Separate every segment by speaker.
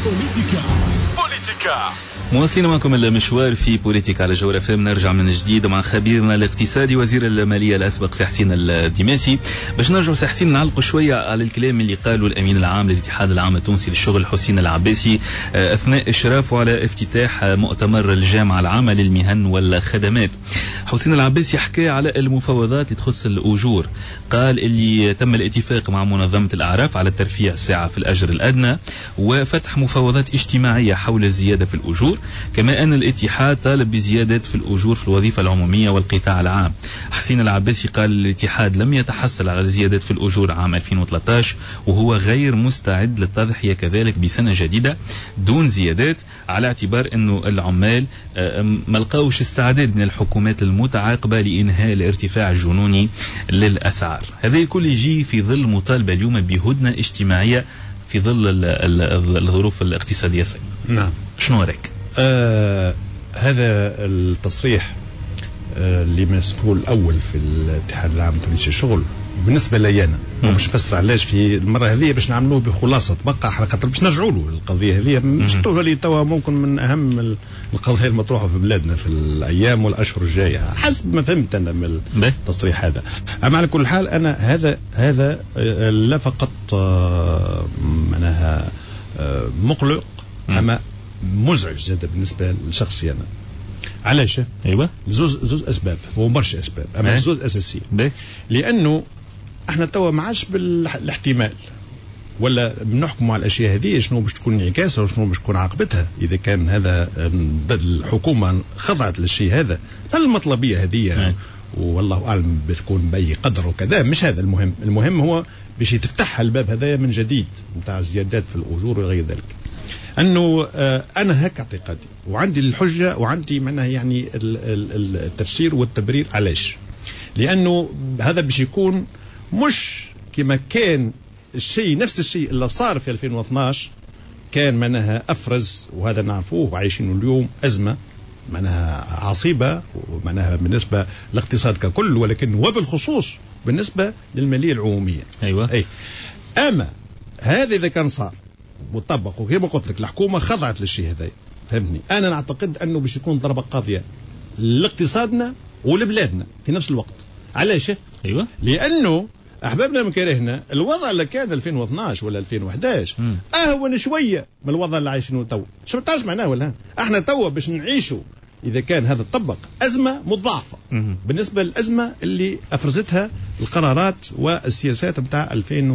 Speaker 1: بوليتيكا. مواصلين معكم المشوار في بوليتيكا على جوهر FM. نرجع من جديد مع خبيرنا الاقتصادي وزير المالية الأسبق سي حسين الدماسي، باش نرجعوا سي حسين نعلقوا شوية على الكلام اللي قاله الأمين العام للاتحاد العام التونسي للشغل حسين العباسي أثناء إشرافه على افتتاح مؤتمر الجامعة العامة للمهن والخدمات. حسين العباسي حكى على المفاوضات اللي تخص الأجور، قال اللي تم الاتفاق مع منظمة الأعراف على ترفيع الساعة في الأجر الأدنى وفتح مفاوضات اجتماعية حول الزيادة في الأجور، كما أن الاتحاد طالب بزيادة في الأجور في الوظيفة العمومية والقطاع العام. حسين العباسي قال الاتحاد لم يتحصل على زيادة في الأجور عام 2013 وهو غير مستعد للتضحية كذلك بسنة جديدة دون زيادات، على اعتبار أنه العمال ما لقاوش استعداد من الحكومات المتعاقبة لإنهاء الارتفاع الجنوني للأسعار. هذا الكل يجي في ظل مطالبة اليوم بهدنة اجتماعية في ظل الظروف الاقتصادية.
Speaker 2: نعم،
Speaker 1: شنو رأيك؟
Speaker 2: هذا التصريح اللي مسؤول الأول في الاتحاد العام التونسي للشغل بالنسبة لي أنا مش فسر علاش في المرة هذه باش نعملوه بخلاصة بقى حلقة باش نرجعوا له القضية هذه مش تولي توا ممكن من أهم القضايا المطروحة في بلادنا في الأيام والأشهر الجاية حسب ما فهمت أنا من التصريح هذا. أما على كل حال أنا هذا لا فقط معناها مقلق أما مزعج زاد بالنسبة لشخصي أنا. علاش؟
Speaker 1: أيوة
Speaker 2: زوز أسباب، هو برشا أسباب أما زوز أساسية. لأنه احنا توا ما عادش بالاحتمال ولا بنحكموا على الاشياء هذه شنو باش تكون انعكاسها وشنو باش تكون عاقبتها اذا كان هذا الحكومه خضعت للشيء هذا. المطلبيه هذه والله اعلم بتكون باي قدر وكذا، مش هذا المهم. المهم هو باش يتفتح الباب هذايا من جديد نتاع الزيادات في الاجور وغير ذلك. انه انا هيك اعتقادي وعندي الحجه وعندي معناها يعني التفسير والتبرير. علاش؟ لانه هذا باش يكون مش كما كان الشيء نفس الشيء اللي صار في 2012 كان معناها أفرز، وهذا نعرفوه وعايشينه اليوم أزمة معناها عصيبة ومعناها بالنسبة للاقتصاد ككل، ولكن وبالخصوص بالنسبة للمالية العمومية.
Speaker 1: أيوة.
Speaker 2: أي. أما هذا إذا كان صار وطبق وكما قلت لك الحكومة خضعت للشيء هذا، فهمتني؟ أنا نعتقد أنه باش يكون ضربة قاضية لاقتصادنا ولبلادنا في نفس الوقت. علاش؟
Speaker 1: أيوة.
Speaker 2: لأنه أحبابنا من كرهنا الوضع اللي كان 2012 ولا 2011 أهون شوية من الوضع اللي عايشينه توا. شو بتعرف معناه ولا؟ احنا توا باش نعيشوا إذا كان هذا الطبق أزمة مضاعفة بالنسبة للأزمة اللي أفرزتها القرارات والسياسات متاع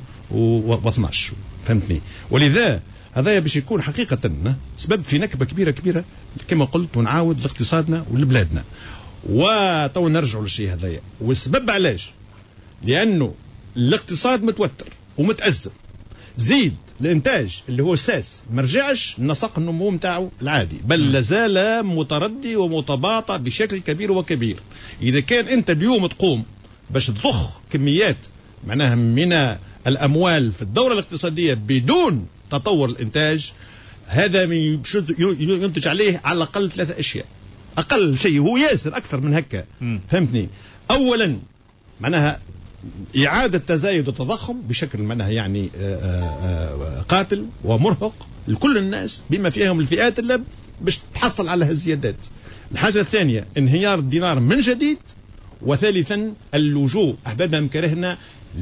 Speaker 2: 2012. فهمتني؟ ولذا هذا باش يكون حقيقة سبب في نكبة كبيرة كما قلت ونعاود لاقتصادنا ولبلادنا. وتو نرجعوا للشيء هذايا. والسبب علاش؟ لأنه الاقتصاد متوتر ومتأزم، زيد الانتاج اللي هو الساس مرجعش نسق النمو متاعه العادي، بل لازال متردي ومتباطأ بشكل كبير وكبير. إذا كان أنت اليوم تقوم باش تضخ كميات معناها من الأموال في الدورة الاقتصادية بدون تطور الانتاج، هذا ينتج عليه على الأقل 3 أشياء. أقل شيء هو ياسر أكثر من هكا. فهمتني؟ أولا معناها إعادة تزايد التضخم بشكل معناها يعني قاتل ومرهق لكل الناس بما فيهم الفئات اللي باش تحصل على الزيادات. الحاجة الثانية انهيار الدينار من جديد. وثالثا اللجوء أحبابنا مكرهنا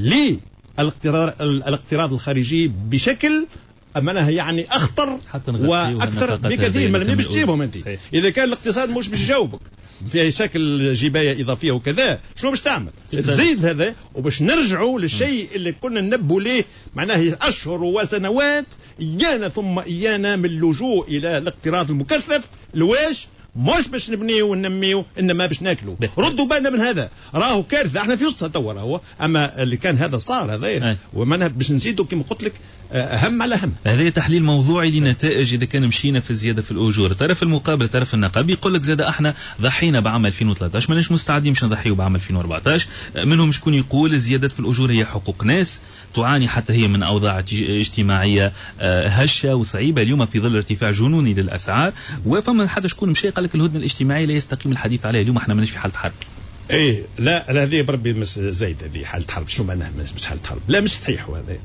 Speaker 2: للاقتراض الخارجي بشكل معناها يعني أخطر وأكثر بكثير من اللي باش تجيبهم أنت. إذا كان الاقتصاد مش باش يجاوبك فيها شكل جباية إضافية وكذا، شنو باش تعمل؟ تزيد هذا وباش نرجعوا للشيء اللي كنا ننبهوا ليه معناه أشهر وسنوات إيانا ثم إيانا من اللجوء إلى الاقتراض المكثف. لواش؟ مش باش نبنيه وننميه انما باش ناكله. ردوا بالنا من هذا، راهو كارثه احنا في وسطها توا راهو. اما اللي كان هذا صار هذا وما باش نزيدوا كما قلت لك اهم على اهم.
Speaker 1: هذا تحليل موضوعي لنتائج اذا كان مشينا في الزياده في الاجور. الطرف المقابل الطرف النقابي يقول لك زاد احنا ضحينا بعام 2013 ماناش مستعدين باش نضحيوا بعام 2014. منهم شكون يقول الزيادات في الاجور هي حقوق ناس تعاني حتى هي من اوضاع اجتماعيه هشه وصعيبه اليوم في ظل ارتفاع جنوني للاسعار. وفما حتى شكون مشى قال لك الهدنه الاجتماعيه لا يستقيم الحديث عليها اليوم، احنا ماناش في حاله حرب.
Speaker 2: ايه لا هذه بربي مش زايد، هذه حاله حرب. شو معناها مش حاله حرب؟ لا مش صحيح هذا.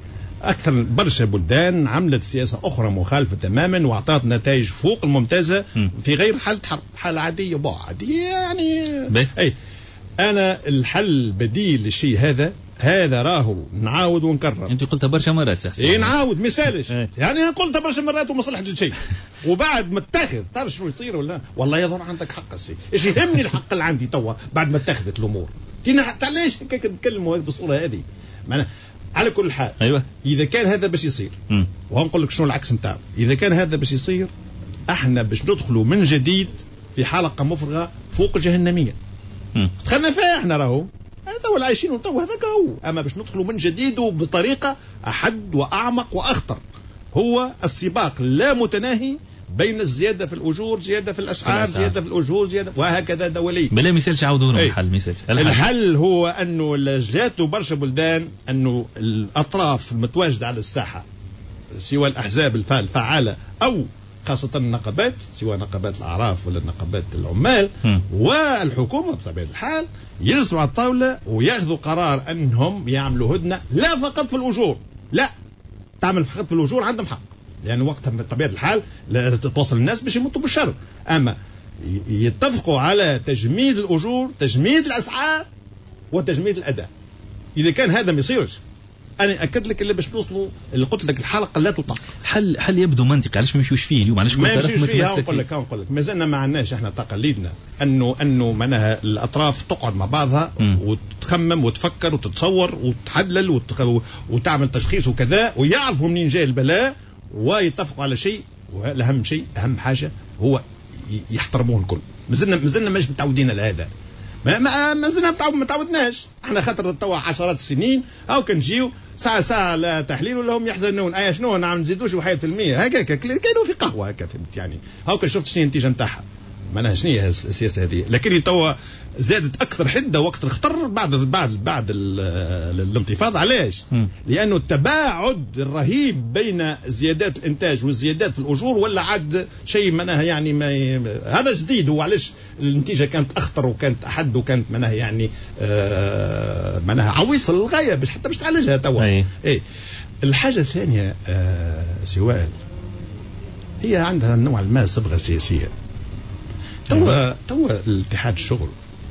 Speaker 2: اكثر برشا بلدان عملت سياسه اخرى مخالفه تماما واعطت نتائج فوق الممتازه في غير حاله حرب، حاله عاديه عاديه يعني. اي انا الحل البديل للشيء هذا راهو نعاود ونكرر.
Speaker 1: انت قلتها برشا مرات.
Speaker 2: اي نعاود مثالش يعني قلتها برشا مرات ومصلحه الشيء. وبعد ما اتخذ تعرف شنو يصير ولا والله يظهر عندك حق السي ايش يهمني الحق اللي عندي توا بعد ما اتخذت الامور. علاش هكاك نتكلموا بالصوره هذه؟ معناها على كل حال
Speaker 1: ايوه
Speaker 2: اذا كان هذا باش يصير وهنقول لك شنو العكس نتاعو. اذا كان هذا باش يصير احنا باش ندخلوا من جديد في حلقه مفرغه فوق الجهنميه. دخلنا فيها احنا راهو تو عايشين وتو هذاك هو. اما باش ندخلوا من جديد وبطريقه احد واعمق واخطر هو السباق لا متناهي بين الزياده في الاجور، زياده في الاسعار، زياده في الاجور، زياده وهكذا دولي.
Speaker 1: بلا مثالش يعاودوا لهم
Speaker 2: الحل هو انه جاتوا برشا بلدان انه الاطراف المتواجده على الساحه سواء الاحزاب الفعاله او خاصة النقابات سواء نقابات الأعراف ولا نقابات العمال والحكومة بطبيعة الحال يجلسوا على الطاولة وياخذوا قرار أنهم يعملوا هدنة لا فقط في الأجور، لا تعمل فقط في الأجور عندهم حق لأن وقتها بطبيعة الحال لا توصل الناس باش يموتوا بالشر. أما يتفقوا على تجميد الأجور، تجميد الأسعار وتجميد الأداء. إذا كان هذا ما يصيرش انا اكد لك اللي باش نوصلوا اللي قلت لك الحلقه لا تطاق.
Speaker 1: حل يبدو منطقي. علاش ما نمشيوش فيه اليوم؟ علاش
Speaker 2: ما نمشيوش فيه؟ نقول لك مازلنا ما عندناش احنا تقاليدنا انه معناها الاطراف تقعد مع بعضها وتخمم وتفكر وتتصور وتحلل وتعمل تشخيص وكذا ويعرفوا منين جاي البلاء ويتفقوا على شيء. والاهم شيء اهم حاجه هو يحترموه الكل. مازلنا مش متعودين على هذا. ما زلنا ما تعودناش احنا خاطر توا عشرات السنين او كنجيو ساعه لا تحليل ولا هم يحزنون شنو نعم نزيدوش 1% هكاك كانوا في قهوه هكا فهمت يعني هاكا شفت شنو النتيجه نتاعها معناها شنو هي السياسه هذه. لكن توا زادت اكثر حده وقت الخطر بعد الانتفاضه. علاش؟ لانه التباعد الرهيب بين زيادات الانتاج والزيادات في الاجور ولا عاد شيء معناها يعني هذا جديد. وعلاش النتيجه كانت اخطر وكانت احد وكانت معناها يعني معناها عويصه للغايه باش تعالجها توا. ايه الحاجه الثانيه سؤال هي عندها نوع ما صبغه سياسيه. توا الاتحاد الشغل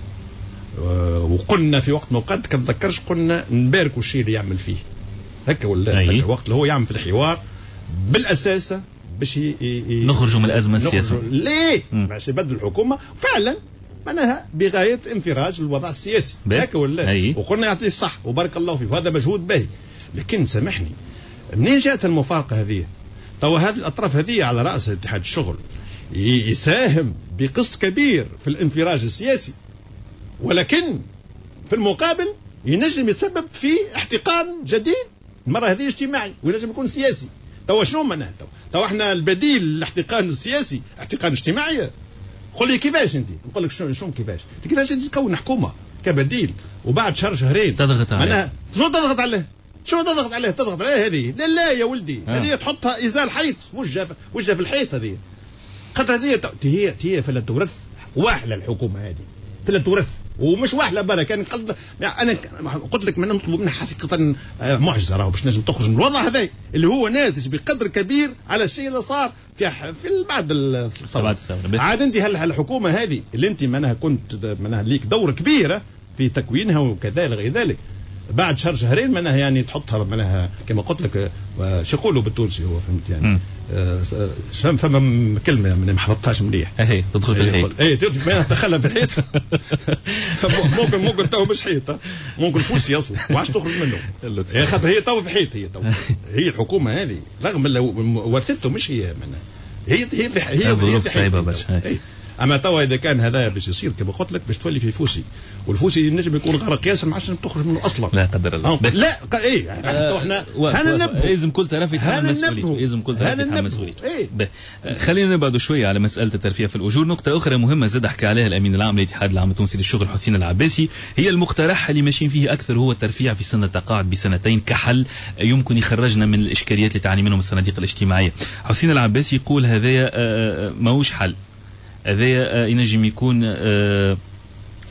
Speaker 2: وقلنا في وقت موقت كنتذكرش قلنا نباركوا الشيء اللي يعمل فيه هكا ولا وقت اللي هو يعمل في الحوار بالاساس باش
Speaker 1: نخرجوا من الازمه السياسيه.
Speaker 2: ليه؟ باش يبدل الحكومه فعلا معناها بغايه انفراج الوضع السياسي هكا ولا وقلنا يعطيه الصح وبارك الله فيه وهذا مجهود باهي. لكن سامحني منين جاءت المفارقه هذه؟ توا هذه الاطراف هذه على راس اتحاد الشغل يساهم بقسط كبير في الانفراج السياسي ولكن في المقابل ينجم يتسبب في احتقان جديد المرة هذه اجتماعي وينجم يكون سياسي. توا شنو معناه؟ توا احنا البديل للاحتقان السياسي احتقان اجتماعي. قل لي كيفاش انت؟ نقول لك شنو كيفاش انت تكون حكومه كبديل وبعد شهرين
Speaker 1: تضغط عليه.
Speaker 2: شنو تضغط عليه؟ تضغط عليه هذه لا يا ولدي هذه تحطها ازال حيط وجه في الحيط هذه خاطر هذه هي فلا تورث واحله الحكومه هذه فلا تورث ومش واحله برا كان انا قلت لك نطلب منها حقيقه معجزه راهو باش نجم تخرج من الوضع هذا اللي هو ناتج بقدر كبير على الشيء اللي صار في بعد الثوره. عاد انت هالحكومه هذه اللي انت معناها كنت معناها ليك دور كبير في تكوينها وكذا غير ذلك بعد شهرين معناها يعني تحطها معناها كما قلت لك شو يقولوا بالتونسي هو فهمت يعني فما كلمه ما حفظتهاش مليح.
Speaker 1: تدخل في الحيط.
Speaker 2: تخلى في الحيط ممكن تو مش حيط ممكن فوسي اصلا وعاش تخرج منه خاطر هي تو في حيط هي الحكومه هذه رغم اللي ورثته مش هي معناها هي
Speaker 1: ظروف صعيبه باش.
Speaker 2: اما توا اذا كان هذا باش يصير كما قلت لك باش تولي في فوسي والفوسي ينجم يكون غرق ياسر ما عادش تخرج منه اصلا
Speaker 1: لا قدر الله.
Speaker 2: لا احنا هذا ننبه
Speaker 1: لازم كل طرف يتحمل مسؤوليته لازم كل طرف يتحمل مسؤوليته. خلينا نبعدوا شويه على مساله الترفيه في الاجور. نقطه اخرى مهمه زاد حكى عليها الامين العام للاتحاد العام التونسي للشغل حسين العباسي هي المقترح اللي ماشيين فيه اكثر هو الترفيع في سن التقاعد بسنتين كحل يمكن يخرجنا من الاشكاليات اللي تعاني منهم الصناديق الاجتماعيه. حسين العباسي يقول هذايا ماهوش حل هذا ينجم يكون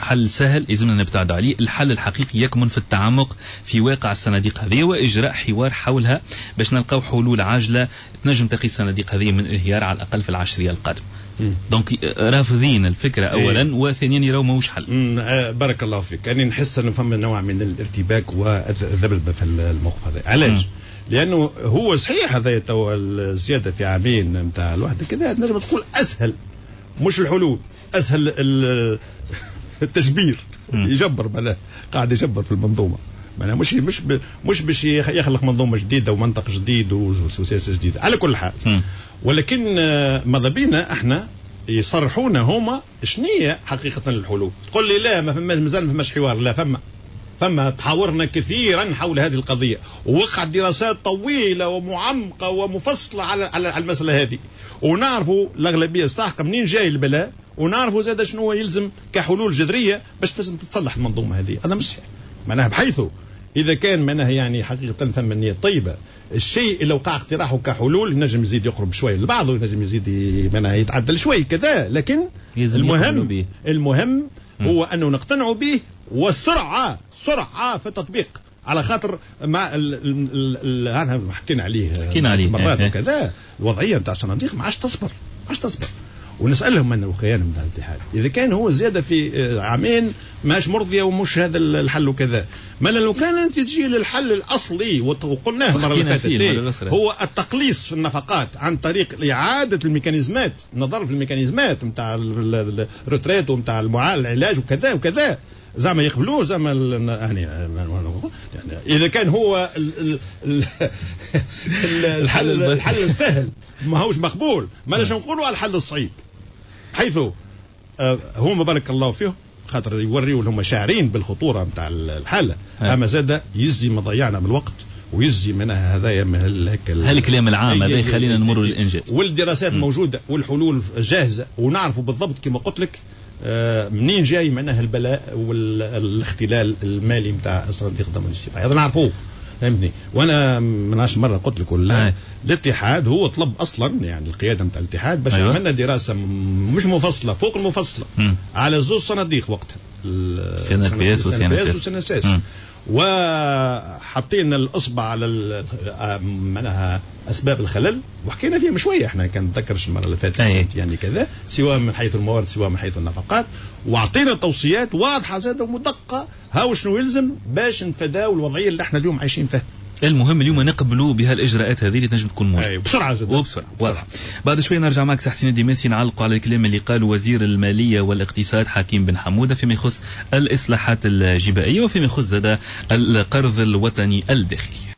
Speaker 1: حل سهل لازمنا نبتعد عليه. الحل الحقيقي يكمن في التعمق في واقع الصناديق هذه وإجراء حوار حولها باش نلقاو حلول عاجلة تنجم تقي الصناديق هذه من الانهيار على الأقل في العشرية القادمة. دونك رافضين الفكرة أولا وثانيا يراو ماهوش حل.
Speaker 2: بارك الله فيك. أنا نحس أنه فما نوع من الارتباك والذبذبة في الموقف هذا. علاش؟ لأنه هو صحيح هذا تو الزيادة في عامين نتاع الوحدة كذا تنجم تقول أسهل، مش الحلول أسهل التجبير. يجبر معناه قاعد يجبر في المنظومة، معناه مش باش يخلق منظومة جديدة ومنطق جديد وسياسة جديدة على كل حال. ولكن ماذا بينا احنا يصرحونا هما شنية حقيقة الحلول. تقول لي لا ما فماش مازال ما فماش حوار. لا فما تحاورنا كثيرا حول هذه القضية ووقعت دراسات طويلة ومعمقة ومفصلة على المسألة هذه، ونعرفوا الأغلبية الساحقة منين جاي البلاء، ونعرفوا زاد شنو يلزم كحلول جذرية باش لازم تتصلح المنظومة هذه. هذا مش معناها بحيث إذا كان معناها يعني حقيقة فما نية طيبة الشيء لو وقع اقتراحه كحلول ينجم يزيد يقرب شوي لبعضه، ينجم يزيد معناها يتعدل شوي كذا، لكن المهم هو أنه نقتنعوا به والسرعة في التطبيق، على خاطر مع هذا حكينا عليه مرات وكذا. الوضعية نتاع الصناديق ما عادش تصبر ونسألهم من الخيانة من الاتحاد إذا كان هو زيادة في عامين ماش مرضية ومش هذا الحل وكذا. ما لو كان أنت تجي للحل الأصلي وقلناه المرة اللي فاتت هو التقليص في النفقات عن طريق إعادة الميكانيزمات، النظر في الميكانيزمات نتاع الروتريت ونتاع العلاج وكذا زعما يقبلوه زعما يعني إذا كان هو الحل السهل ما هوش مقبول، ما ليش نقولوا على الحل الصعيب حيث هم بارك الله فيهم خاطر يوريوا لهم شاعرين بالخطورة نتاع الحالة. أما زاد يزي ما ضيعنا من الوقت ويزي منها هذايا من
Speaker 1: هالكلام العام هذا يخلينا نمر للإنجاز.
Speaker 2: والدراسات موجودة والحلول جاهزة ونعرفوا بالضبط كما قلت لك منين جاي معناها البلاء والاختلال المالي نتاع الصناديق ضمن الاجتماعي. هذا نعرفوه فهمتني. وانا من 10 مرة قلت لك ولا الاتحاد هو طلب اصلا يعني القياده نتاع الاتحاد باش عملنا دراسه مش مفصله فوق المفصله على زوج صناديق وقتها
Speaker 1: سنة بيس وسنة
Speaker 2: ساس وحطينا الاصبع على معناها اسباب الخلل وحكينا فيها شويه. احنا كان نتذكرش المره اللي فاتت يعني كذا سواء من حيث الموارد سواء من حيث النفقات، واعطينا توصيات واضحه زاده ومدققه هاو شنو يلزم باش نتفاداو الوضعيه اللي احنا اليوم عايشين فيها.
Speaker 1: المهم اليوم نقبلوا بها الإجراءات هذه اللي تنجم تكون موجودة
Speaker 2: بسرعة جدا
Speaker 1: وبسرعة واضح. بعد شوي نرجع معك سحسين الدماسي نعلقوا على الكلام اللي قال وزير المالية والاقتصاد حكيم بن حمودة فيما يخص الإصلاحات الجبائية وفيما يخص القرض الوطني الداخلي.